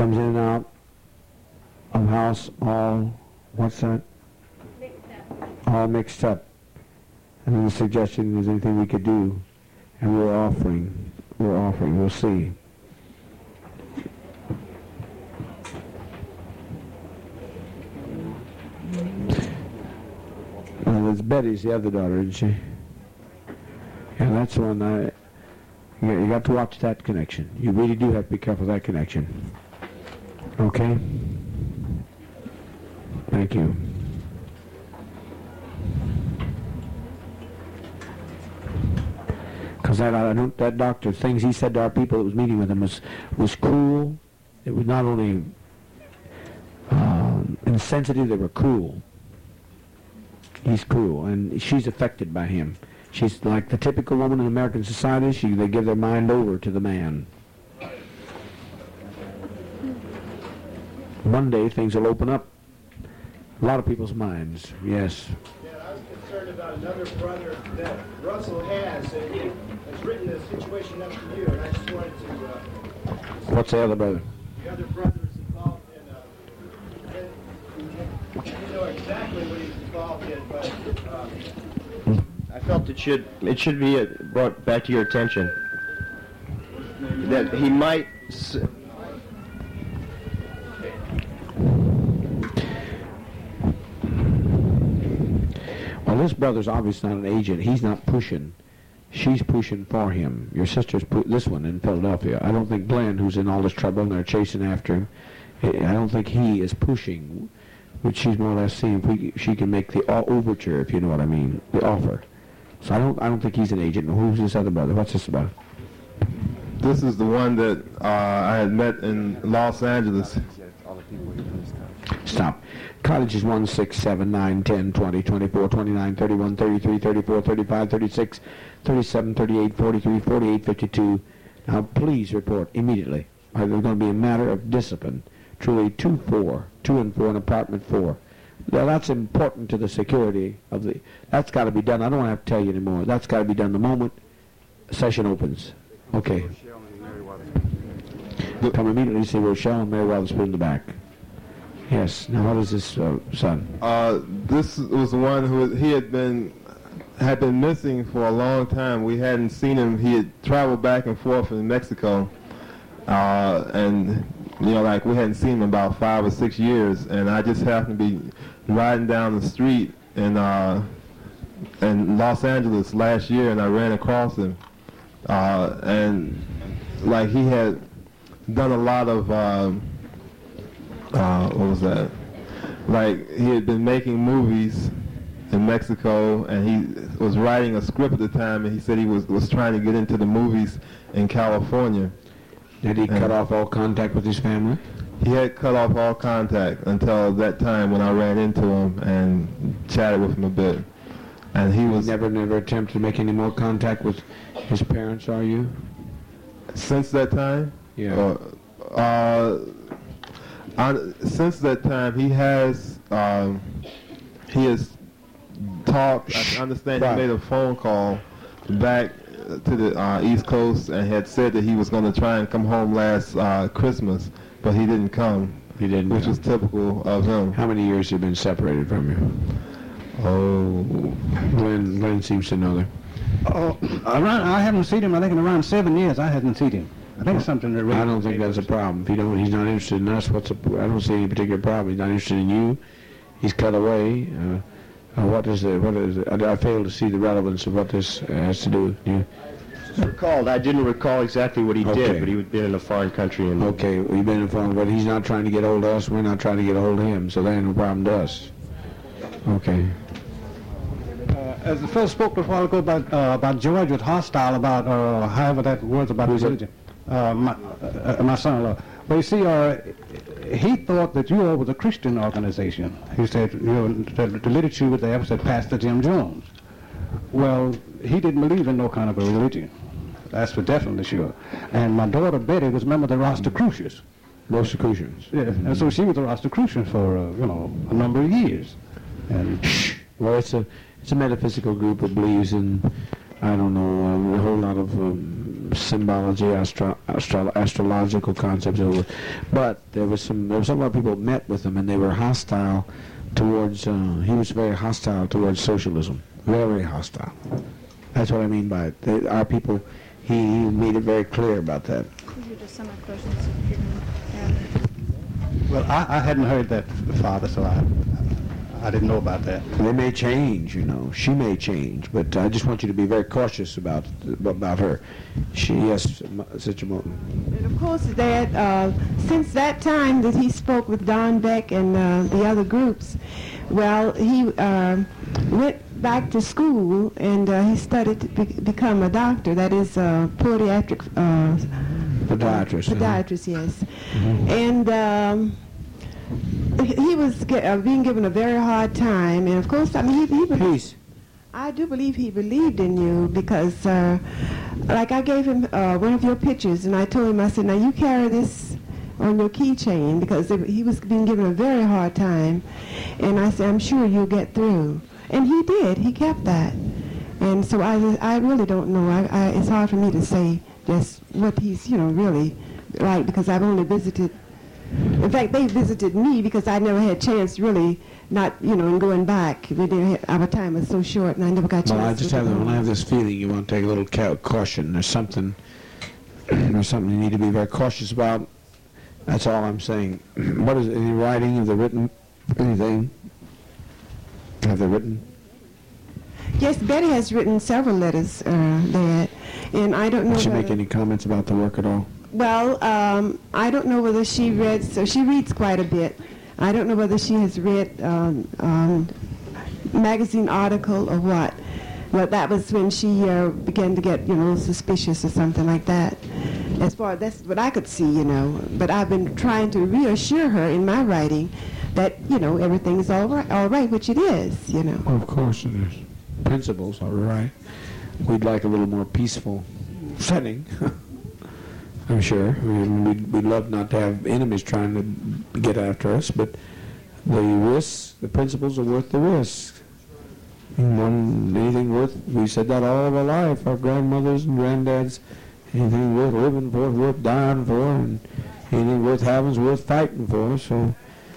comes in and out of house all, what's that? Mixed up. All mixed up. And then the suggestion is anything we could do. And we're offering, we'll see. There's Betty's the other daughter, isn't she? Yeah, that's the one you got to watch that connection. You really do have to be careful of that connection. Okay? Thank you. Because that doctor, things he said to our people that was meeting with him was cruel. It was not only insensitive, they were cruel. He's cruel, and she's affected by him. She's like the typical woman in American society. They give their mind over to the man. One day things will open up a lot of people's minds. Yes. Yeah, I was concerned about another brother that Russell has, and he has written the situation up to you, and I just wanted to... What's the other brother? The other brother is involved in... you know exactly what he's involved in, but... I felt it should be brought back to your attention that he might... Well, this brother's obviously not an agent. He's not pushing. She's pushing for him. Your sister's this one in Philadelphia. I don't think Glenn, who's in all this trouble and they're chasing after him, I don't think he is pushing. But she's more or less seeing if she can make the overture, if you know what I mean, the offer. So I don't think he's an agent. Who's this other brother? What's this about? This is the one that I had met in Los Angeles. Stop. College is 1, 6, 7, 9, 10, 20, 24, 29, 31, 33, 34, 35, 36, 37, 38, 43, 48, 52. Now please report immediately. There's going to be a matter of discipline. Truly 2 and 4 in apartment 4. Now that's important to the security of the... That's got to be done. I don't have to tell you anymore. That's got to be done the moment session opens. Okay. Come immediately see Rochelle and Mary Witherspoon in the back. Yes. Now what is this son? This was the one who had been missing for a long time. We hadn't seen him. He had traveled back and forth in Mexico, and like we hadn't seen him in about 5 or 6 years. And I just happened to be riding down the street in Los Angeles last year, and I ran across him, and like he had done a lot of what was that? Like he had been making movies in Mexico, and he was writing a script at the time, and he said he was trying to get into the movies in California. Did he cut off all contact with his family? He had cut off all contact until that time when I ran into him and chatted with him a bit. And he was never attempted to make any more contact with his parents, are you? Since that time? Yeah. Since that time, he has talked. I understand he made a phone call back to the East Coast and had said that he was going to try and come home last Christmas, but he didn't come. He didn't, which was typical of him. How many years have been separated from you? Oh, Glenn seems to know that. I haven't seen him. I think in around 7 years I hadn't seen him. I think it's something that really... I don't think that's a problem. If he's not interested in us, I don't see any particular problem. He's not interested in you. He's cut away. What is it? I fail to see the relevance of what this has to do with you. I didn't recall exactly what he did, but he had been in a foreign country. And okay, we've been in a foreign, but he's not trying to get hold of us. We're not trying to get hold of him, so that ain't no problem to us. Okay. As the fellow spoke a while ago about George was hostile about however that was about religion. My son-in-law. Well, you see, he thought that UO was a Christian organization. He said, the literature was there said Pastor Jim Jones. Well, he didn't believe in no kind of a religion. That's for definitely sure. And my daughter Betty was a member of the Rosicrucians. Rosicrucians. Yeah, and so she was a Rosicrucian for a number of years. And well, it's a metaphysical group that believes in, I don't know, a whole lot of symbology, astrological concepts. But there was some other people met with him, and they were hostile towards. He was very hostile towards socialism. Very hostile. That's what I mean by it. Our people. He made it very clear about that. These are just some of the questions if you can have. Well, I hadn't heard that, Father, so I didn't know about that. They may change, you know. She may change, but I just want you to be very cautious about her. Yes, Sister Moulton. And of course, that since that time that he spoke with Don Beck and the other groups, well, he went back to school and he studied to become a doctor. That is podiatric. Podiatrist. Podiatrist, yes. And he was being given a very hard time, and of course, I mean, he Peace. I do believe he believed in you because, like, I gave him one of your pictures, and I told him, I said, now you carry this on your keychain, because he was being given a very hard time, and I said, I'm sure you'll get through. And he did. He kept that. And so I really don't know. It's hard for me to say just what he's, really like, because I've only visited. In fact, they visited me because I never had a chance, really, not, in going back. Our time was so short, and I never got a chance. Well, I just when I have this feeling you want to take a little caution. There's something you need to be very cautious about. That's all I'm saying. What is any writing? Have they written anything? Have they written? Yes, Betty has written several letters, Dad, and I don't know. Did she make any comments about the work at all? Well, I don't know whether she read, so she reads quite a bit. I don't know whether she has read magazine article or what. But that was when she began to get, suspicious or something like that. That's what I could see, But I've been trying to reassure her in my writing that, everything's all right, which it is, Well, of course it is. Principles are right. We'd like a little more peaceful setting. I'm sure. We'd love not to have enemies trying to get after us, but the risks, the principles are worth the risk. Anything worth, we said that all of our life, our grandmothers and granddads, anything worth living for, worth dying for, and anything worth having is worth fighting for. So,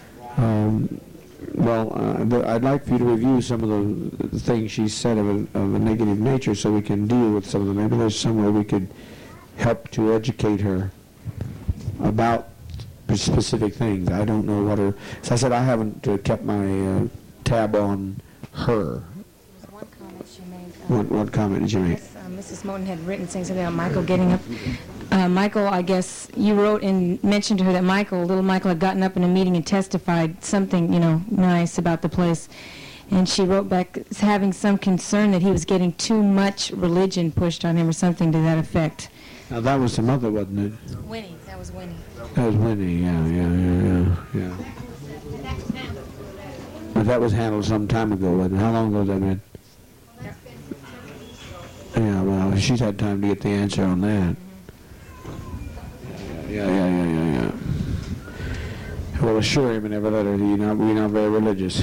I'd like for you to review some of the things she said of a negative nature so we can deal with some of them. Maybe there's somewhere we could help to educate her about specific things. I don't know what her... As I said, I haven't kept my tab on her. One comment she made. What comment did you make? Yes, Mrs. Moulton had written something about Michael getting up. Michael, I guess you wrote and mentioned to her that little Michael had gotten up in a meeting and testified something, nice about the place. And she wrote back having some concern that he was getting too much religion pushed on him or something to that effect. Now, that was the mother, wasn't it? Winnie. That was Winnie. That was Winnie, yeah. But that was handled some time ago, wasn't it? How long ago was that been? Yeah, well, she's had time to get the answer on that. Yeah. Well, assure him in every letter that we're not very religious.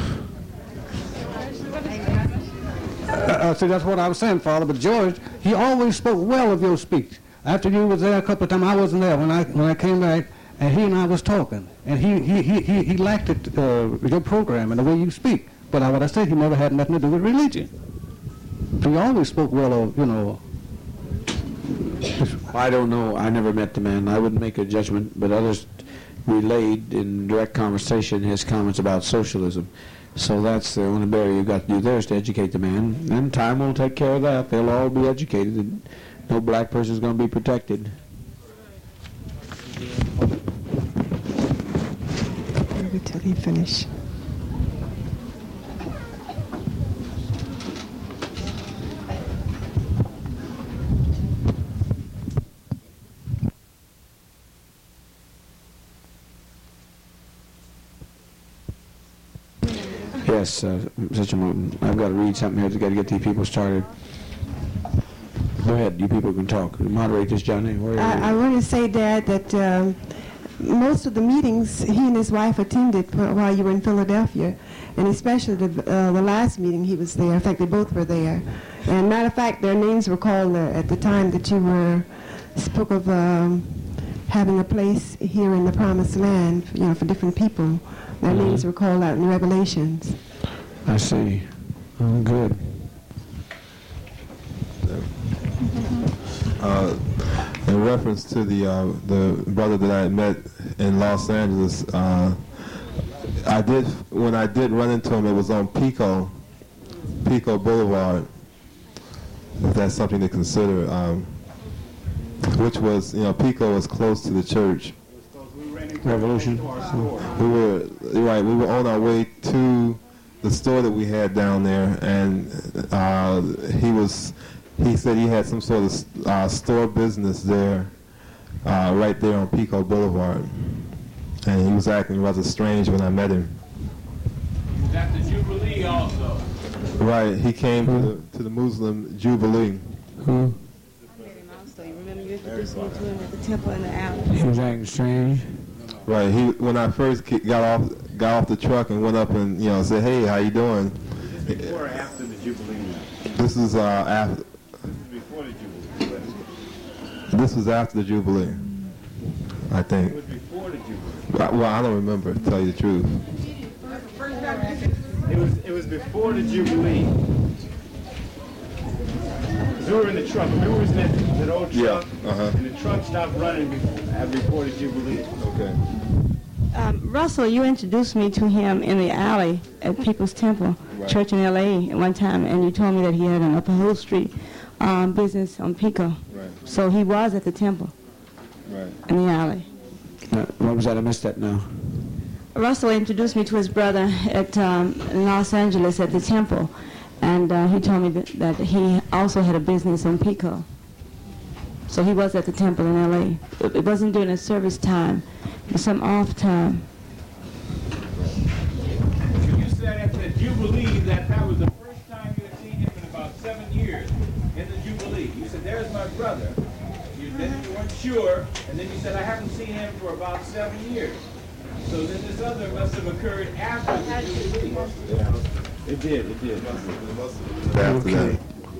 See, that's what I was saying, Father. But George, he always spoke well of your speech. After you was there a couple of times, I wasn't there when I came back, and he and I was talking, and he liked it, your program and the way you speak. But what I said, he never had nothing to do with religion. He always spoke well of, I don't know. I never met the man. I wouldn't make a judgment, but others relayed in direct conversation his comments about socialism. So that's the only barrier you've got to do there is to educate the man. And time will take care of that. They'll all be educated, and no black person is going to be protected. Wait till he finish. Yes, I've got to read something here. I've got to get these people started. Go ahead, you people can talk. Moderate this, Johnny. I want to say, Dad, that most of the meetings he and his wife attended while you were in Philadelphia, and especially the last meeting he was there. In fact, they both were there. And matter of fact, their names were called at the time that you spoke of having a place here in the Promised Land, for different people. Their names were called out in Revelations. I see. Oh, good. In reference to the brother that I had met in Los Angeles, when I did run into him, it was on Pico Boulevard, if that's something to consider, which was, Pico was close to the church. Revolution. We were on our way to the store that we had down there, and he said he had some sort of store business there, right there on Pico Boulevard. And he was acting rather strange when I met him. Was at the Jubilee also. Right, he came to the Muslim Jubilee. I met him also. You remember you introduced me to him at the temple in the alley? He was acting strange. Right, when I first got off the truck and went up and said, "Hey, how you doing?" Is this before or after the Jubilee? This is after. Before the Jubilee. This was after the Jubilee, I think. It was before the Jubilee. Well, I don't remember, to tell you the truth. It was before the Jubilee. We were in the truck. Remember we was in that old truck? Yeah. And the truck stopped running before the Jubilee. Okay. Russell, you introduced me to him in the alley at People's Temple Church in L.A. at one time, and you told me that he had an upholstery business on Pico. Right. So he was at the temple in the alley. What was that? I missed that now. Russell introduced me to his brother at Los Angeles at the temple, and he told me that he also had a business on Pico. So he was at the temple in L.A. It wasn't during a service time. It was some off time. You said at the Jubilee that was the first time you had seen him in about 7 years in the Jubilee. You said, "There's my brother." Then you weren't sure, and then you said, "I haven't seen him for about 7 years." So then this other must have occurred after the Jubilee. Yeah. It did. After that.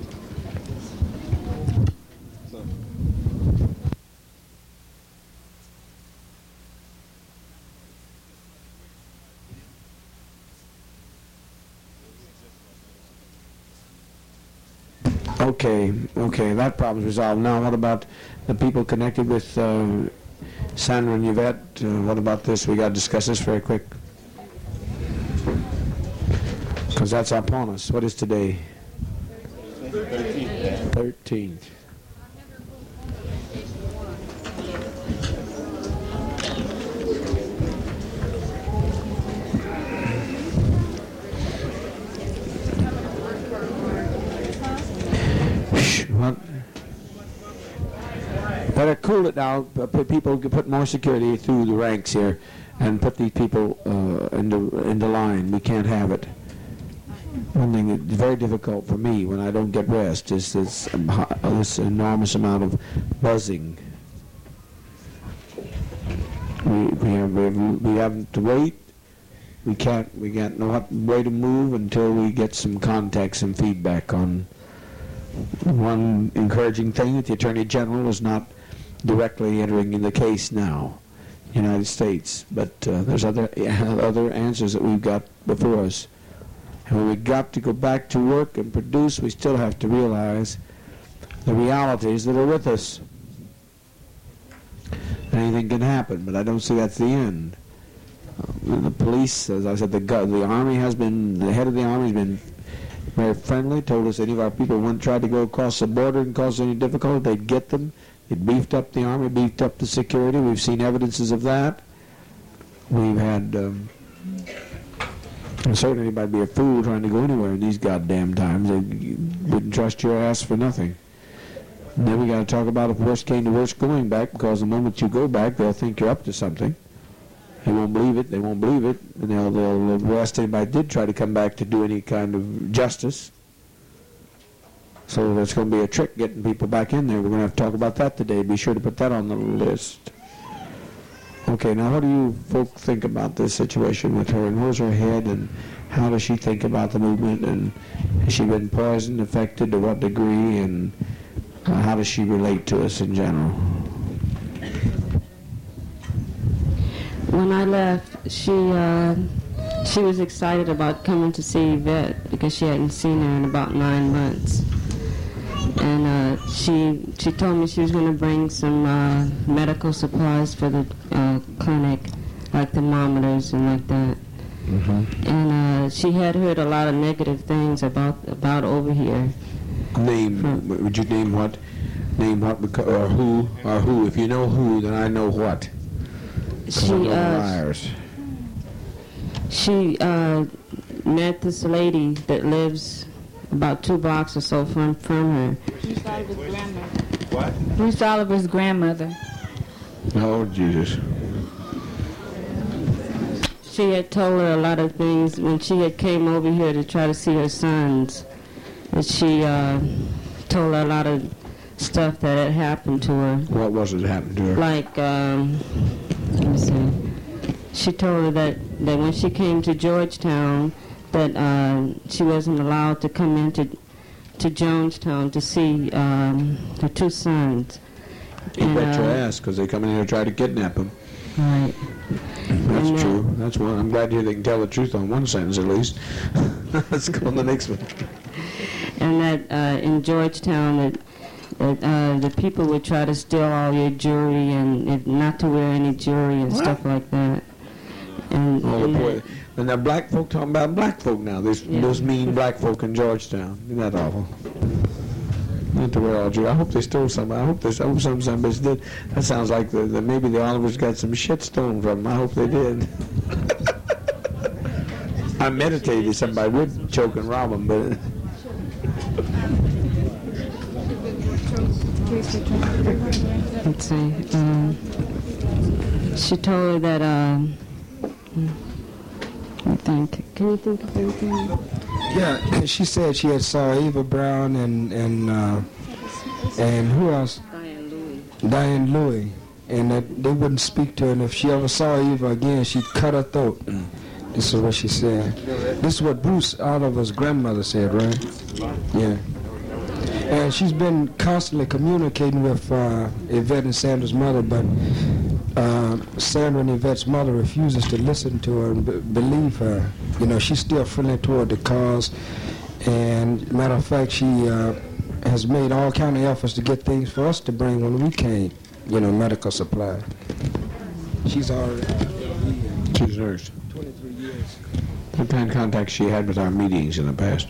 Okay, that problem's resolved. Now, what about the people connected with Sandra and Yvette? What about this? We got to discuss this very quick. Because that's upon us. What is today? 13th. What? Better cool it down. People can put more security through the ranks here, and put these people into line. We can't have it. One thing that's very difficult for me when I don't get rest is this enormous amount of buzzing. We have to wait. We can't know what way to move until we get some context and feedback on. One encouraging thing that the Attorney General is not directly entering in the case now, United States, but there's other answers that we've got before us. And when we've got to go back to work and produce, we still have to realize the realities that are with us. Anything can happen, but I don't see that's the end. The police, as I said, the Army has been, the head of the Army has been very friendly, told us any of our people wouldn't try to go across the border and cause any difficulty, they'd get them. It beefed up the Army, beefed up the security. We've seen evidences of that. We've had, certainly anybody'd be a fool trying to go anywhere in these goddamn times. They wouldn't trust your ass for nothing. And then we got to talk about if worst came to worst going back, because the moment you go back, they'll think you're up to something. They won't believe it, and they'll arrest anybody that did try to come back to do any kind of justice. So there's going to be a trick getting people back in there. We're going to have to talk about that today. Be sure to put that on the list. Okay, now what do you folk think about this situation with her, and where's her head, and how does she think about the movement, and has she been poisoned, affected, to what degree, and how does she relate to us in general? When I left, she was excited about coming to see Yvette because she hadn't seen her in about 9 months. And she told me she was going to bring some medical supplies for the clinic, like thermometers and like that. Mm-hmm. And she had heard a lot of negative things about over here. Would you name what? Name what? Or who? Or who? If you know who, then I know what. She met this lady that lives about 2 blocks or so from her. Bruce Oliver's grandmother. What? Bruce Oliver's grandmother. Oh, Jesus. She had told her a lot of things when she had came over here to try to see her sons. But she told her a lot of stuff that had happened to her. What was it that happened to her? Like, let me see. She told her that when she came to Georgetown, that she wasn't allowed to come into Jonestown to see her 2 sons. You bet your ass, because they come in here and try to kidnap him. Right. That's true. That's one. I'm glad to hear they can tell the truth on one sentence at least. Let's go on the next one. And that in Georgetown, that the people would try to steal all your jewelry and not to wear any jewelry and stuff like that. And the black folk talking about black folk now. Those mean black folk in Georgetown. Isn't that awful? Not to wear all jewelry. I hope they stole some. I hope somebody did. That sounds like maybe the Olivers got some shit stolen from them. I hope they did. I meditated somebody would choke and rob them, but. Let's see. She told her that. Can you think of anything? Yeah, she said she had saw Eva Brown and who else? Diane Louie, and that they wouldn't speak to her, and if she ever saw Eva again, she'd cut her throat. This is what she said. This is what Bruce Oliver's grandmother said, right? Yeah. And she's been constantly communicating with Yvette and Sandra's mother, but Sandra and Yvette's mother refuses to listen to her and believe her. You know, she's still friendly toward the cause, and matter of fact, she has made all kind of efforts to get things for us to bring when we came, you know, medical supply. She's already She's nursed. 23 years. What kind of contact she had with our meetings in the past?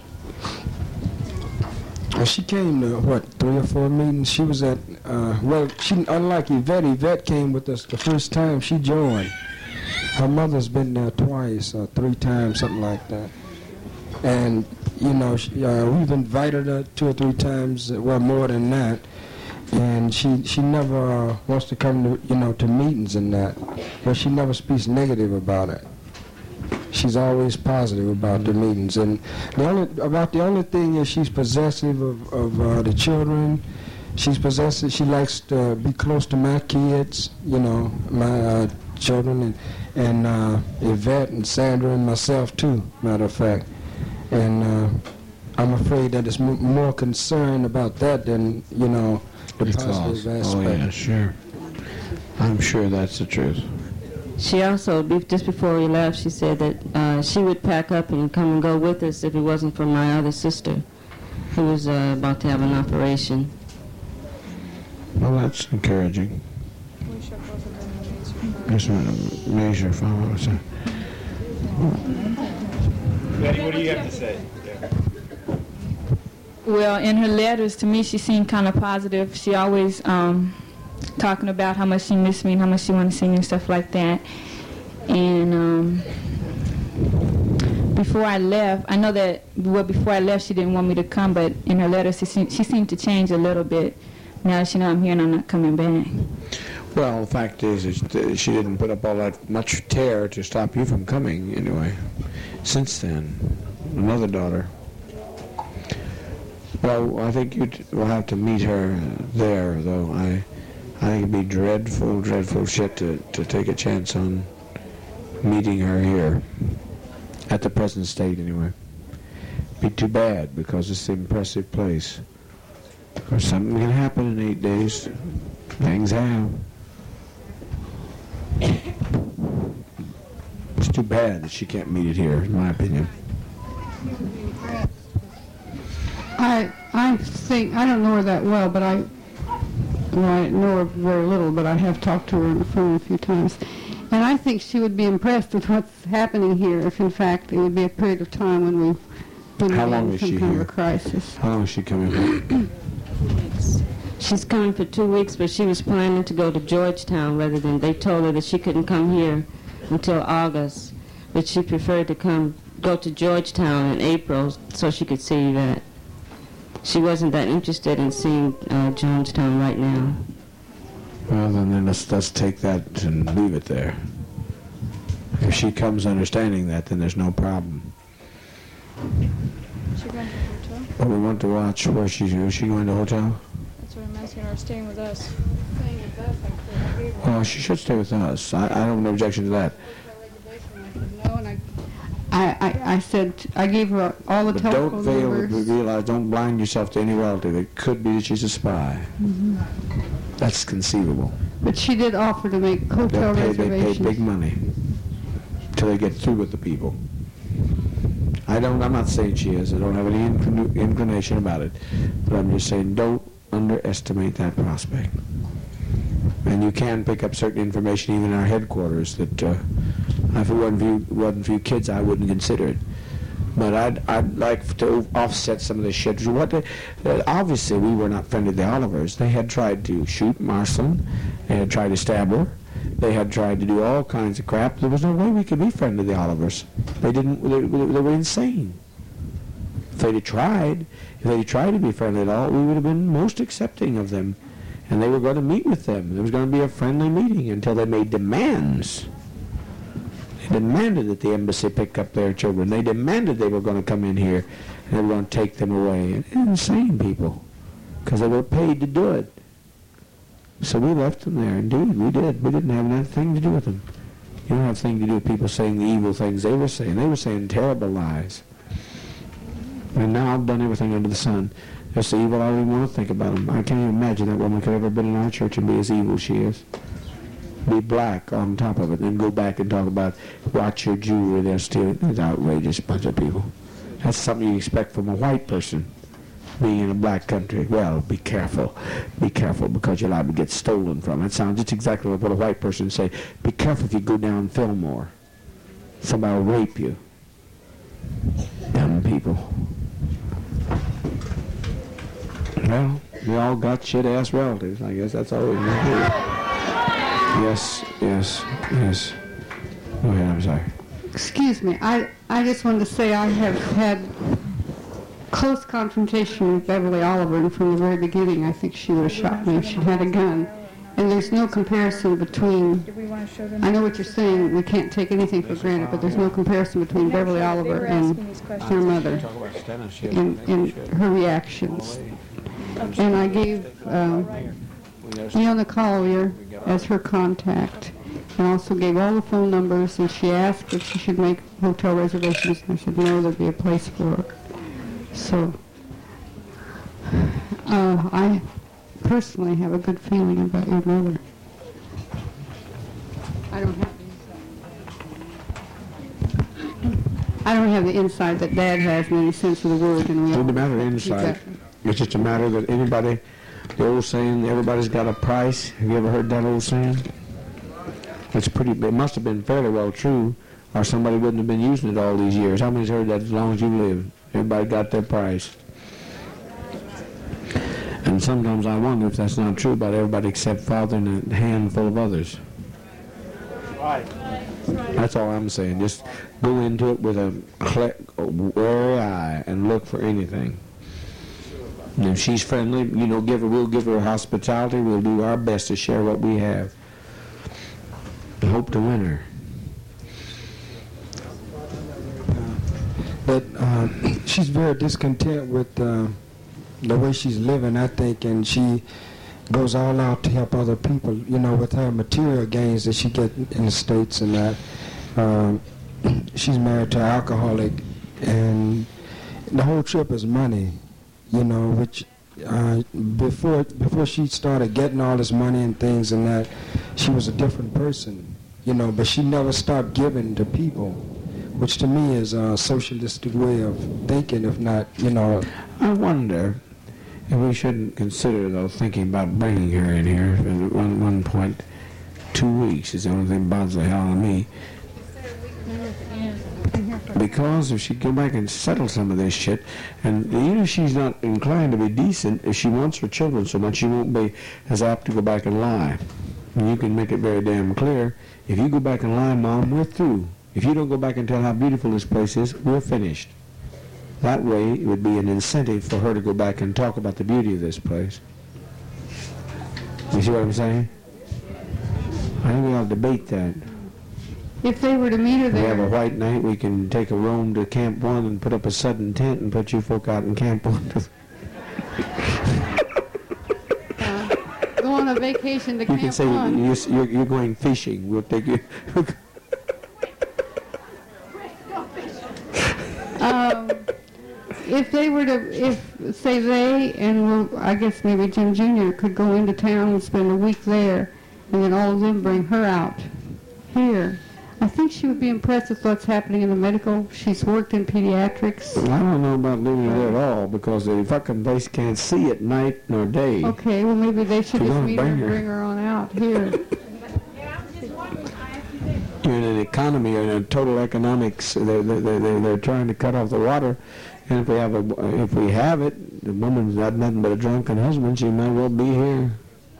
She came to, 3 or 4 meetings? She was at, unlike Yvette came with us the first time she joined. Her mother's been there twice or 3 times, something like that. And, you know, we've invited her 2 or 3 times, well, more than that. And she never wants to come to, to meetings and that. But she never speaks negative about it. She's always positive about the meetings, and the only thing is she's possessive of the children. She's possessive. She likes to be close to my kids, my children, and Yvette and Sandra and myself too. Matter of fact, and I'm afraid that it's more concerned about that than the positive aspect. Oh yeah, sure. I'm sure that's the truth. She also, just before we left, she said that she would pack up and come and go with us if it wasn't for my other sister, who was about to have an operation. Well, that's encouraging. Just raise your phone. Betty, what do you have to say? Yeah. Well, in her letters to me, she seemed kind of positive. She always talking about how much she missed me and how much she wanted to see me and stuff like that. And before I left, I know that, before I left she didn't want me to come, but in her letters she seemed to change a little bit. Now that she know I'm here and I'm not coming back. Well, the fact is she didn't put up all that much terror to stop you from coming anyway. Since then, another daughter. Well, I think you will have to meet her there, though. I think it'd be dreadful, dreadful shit to take a chance on meeting her here. At the present state, anyway. Be too bad, because it's an impressive place. Or something can happen in 8 days. Things have. It's too bad that she can't meet it here, in my opinion. I think, I don't know her that well, but I know her very little, but I have talked to her on the phone a few times. And I think she would be impressed with what's happening here if, in fact, it would be a period of time when we How long is some she kind here? of a crisis. How long is she coming for? She's coming for 2 weeks, but she was planning to go to Georgetown rather than, they told her that she couldn't come here until August, but she preferred to go to Georgetown in April so she could see that. She wasn't that interested in seeing Jonestown right now. Well, then let's take that and leave it there. If she comes understanding that, then there's no problem. She going to the hotel? But we want to watch where is she going to the hotel? That's what I'm asking her. Staying with us. Staying with us, I gave her Well, she should stay with us. I don't have no objection to that. no, and I said, I gave her all the But telephone don't fail to numbers. realize, don't blind yourself to any relative. It could be that she's a spy. Mhm. That's conceivable. But she did offer to make hotel They pay reservations. big money till they get through with the people. I'm not saying she is. I don't have any inclination about it. But I'm just saying don't underestimate that prospect. And you can pick up certain information even in our headquarters that if it wasn't for you kids, I wouldn't consider it. But I'd like to offset some of the shit. Obviously, we were not friendly to the Olivers. They had tried to shoot Marceline. They had tried to stab her. They had tried to do all kinds of crap. There was no way we could be friendly to the Olivers. They didn't. They were insane. If they'd tried to be friendly at all, we would have been most accepting of them. And they were going to meet with them. There was going to be a friendly meeting until they made demands. They demanded that the embassy pick up their children. They demanded they were going to come in here and they were going to take them away. Insane people, because they were paid to do it. So we left them there. Indeed, we did. We didn't have anything to do with them. You don't have anything to do with people saying the evil things they were saying. They were saying terrible lies. And now I've done everything under the sun. That's the evil I don't even want to think about them. I can't even imagine that woman could ever have been in our church and be as evil as she is. Be black on top of it, and go back and talk about watch your jewelry, they're stealing. It's outrageous bunch of people. That's something you expect from a white person being in a black country. Well, be careful. Be careful, because you're liable to get stolen from. It sounds just exactly like what a white person would say. Be careful if you go down Fillmore. Somebody will rape you. Dumb people. Well, we all got shit-ass relatives. I guess that's all we can do. Yes. Go ahead, I'm sorry. Excuse me. I just wanted to say I have had close confrontation with Beverly Oliver, and from the very beginning I think she would have shot me if she'd had a gun. And there's no comparison between, I know what you're saying, we can't take anything for granted, but there's no comparison between Beverly Oliver and her mother in her reactions. And I gave Fiona Collier as her contact, and also gave all the phone numbers, and she asked if she should make hotel reservations, and I said no, there'd be a place for her. So I personally have a good feeling about your mother. I don't have the insight that Dad has in any sense of the word. And it doesn't matter insight. It's just a matter that anybody, the old saying, everybody's got a price. Have you ever heard that old saying? It must have been fairly well true, or somebody wouldn't have been using it all these years. How many's heard that as long as you lived? Everybody got their price. And sometimes I wonder if that's not true about everybody except Father and a handful of others. Right. That's all I'm saying. Just go into it with a wary eye and look for anything. And if she's friendly, we'll give her hospitality. We'll do our best to share what we have. And hope to win her. But she's very discontent with the way she's living, I think, and she goes all out to help other people, with her material gains that she gets in the States and that. she's married to an alcoholic, and the whole trip is money, you know, which before she started getting all this money and things and that, she was a different person, you know, but she never stopped giving to people, which to me is a socialistic way of thinking, if not, you know. I wonder if we shouldn't consider, though, thinking about bringing her in here at one point. 2 weeks is the only thing that bothers the hell out of me. Because if she go back and settle some of this shit, and even if she's not inclined to be decent, if she wants her children so much, she won't be as apt to go back and lie. And you can make it very damn clear. If you go back and lie, Mom, we're through. If you don't go back and tell how beautiful this place is, we're finished. That way, it would be an incentive for her to go back and talk about the beauty of this place. You see what I'm saying? I think we ought to debate that. If they were to meet her We have a there, white night, we can take a roam to Camp 1 and put up a sudden tent and put you folk out in Camp 1. go on a vacation to You Camp can say 1. you're going fishing. We'll take you. If they were to, say they and, well, I guess maybe Jim Jr. could go into town and spend a week there, and then all of them bring her out here, I think she would be impressed with what's happening in the medical. She's worked in pediatrics. I don't know about leaving her there at all, because the fucking place can't see at night nor day. Okay, well maybe they should If you just wanna meet her and bring her. bring her on out here. You're in an economy, in a total economics. They're trying to cut off the water, and if we have it, the woman's got nothing but a drunken husband. She might well be here.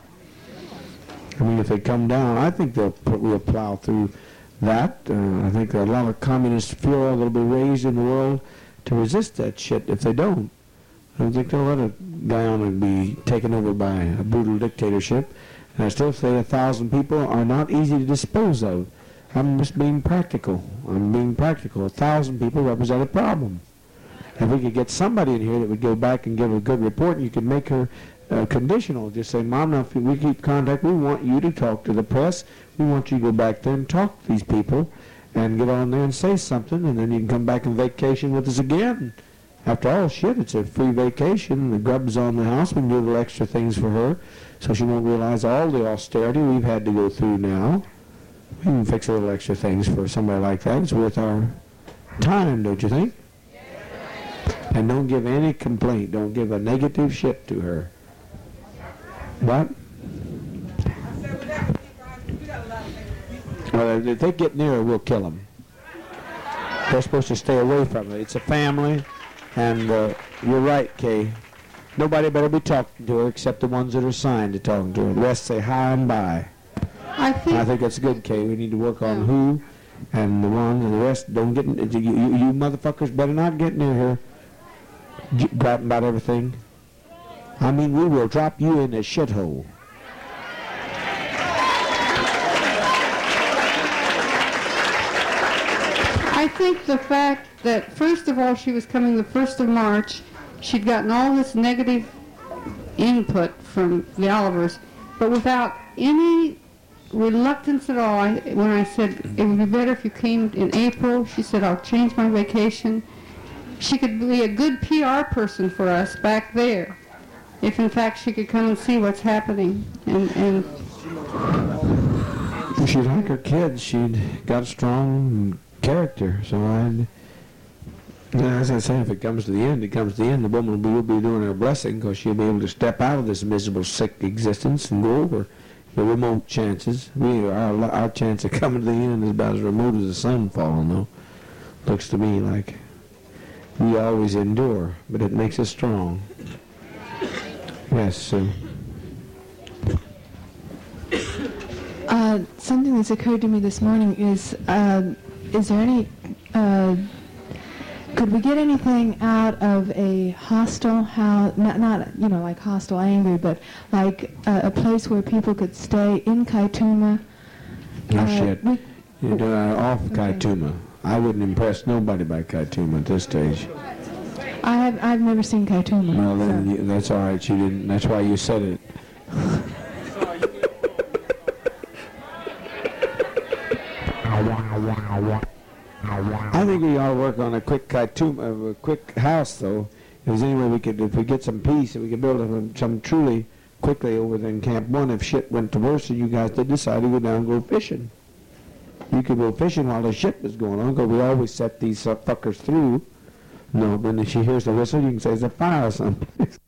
I mean, if they come down, I think we'll plow through that. I think there are a lot of communist fuel that'll be raised in the world to resist that shit if they don't. I don't think they'll let a Guyana be taken over by a brutal dictatorship. And I still say 1,000 people are not easy to dispose of. I'm just being practical. 1,000 people represent a problem. If we could get somebody in here that would go back and give a good report, you could make her conditional. Just say, Mom, now if we keep contact, we want you to talk to the press. We want you to go back there and talk to these people and get on there and say something, and then you can come back and vacation with us again. After all, shit, it's a free vacation. The grub's on the house. We can do little extra things for her so she won't realize all the austerity we've had to go through now. We can fix a little extra things for somebody like that. It's worth our time, don't you think? And don't give any complaint. Don't give a negative shit to her. What? Well, if they get near her, we'll kill them. They're supposed to stay away from her. It's a family, and you're right, Kay. Nobody better be talking to her except the ones that are assigned to talking to her. The rest say hi and bye. I think that's good, Kay. We need to work on who and the ones and the rest. Don't get you motherfuckers better not get near her. Griping about everything. I mean, we will drop you in a shithole. I think the fact that, first of all, she was coming the 1st of March, she'd gotten all this negative input from the Olivers, but without any reluctance at all. When I said it would be better if you came in April, she said, I'll change my vacation. She could be a good PR person for us back there, if in fact she could come and see what's happening. And she like her kids. She'd got a strong character. So as I say, if it comes to the end, it comes to the end. The woman will be doing her blessing, because she'll be able to step out of this miserable, sick existence and go over the remote chances. Our chance of coming to the end is about as remote as the sun falling, though. Looks to me like we always endure, but it makes us strong. Yes, Sue. Something that's occurred to me this morning is there any, could we get anything out of a hostile house, not you know, like hostile angry, but like a place where people could stay in Kaituma? No shit. You're off Kaituma. I wouldn't impress nobody by Kaituma at this stage. I've never seen Kaituma. Well, then that's all right. You didn't. That's why you said it. I think we ought to work on a quick a quick house, though. If there's any way we could, if we get some peace, and we could build some truly quickly over there in Camp 1, if shit went to worse and you guys did decide to go down and go fishing. You could go fishing while the shit was going on, because we always set these fuckers through. No, then if she hears the whistle, you can say it's a fire or something.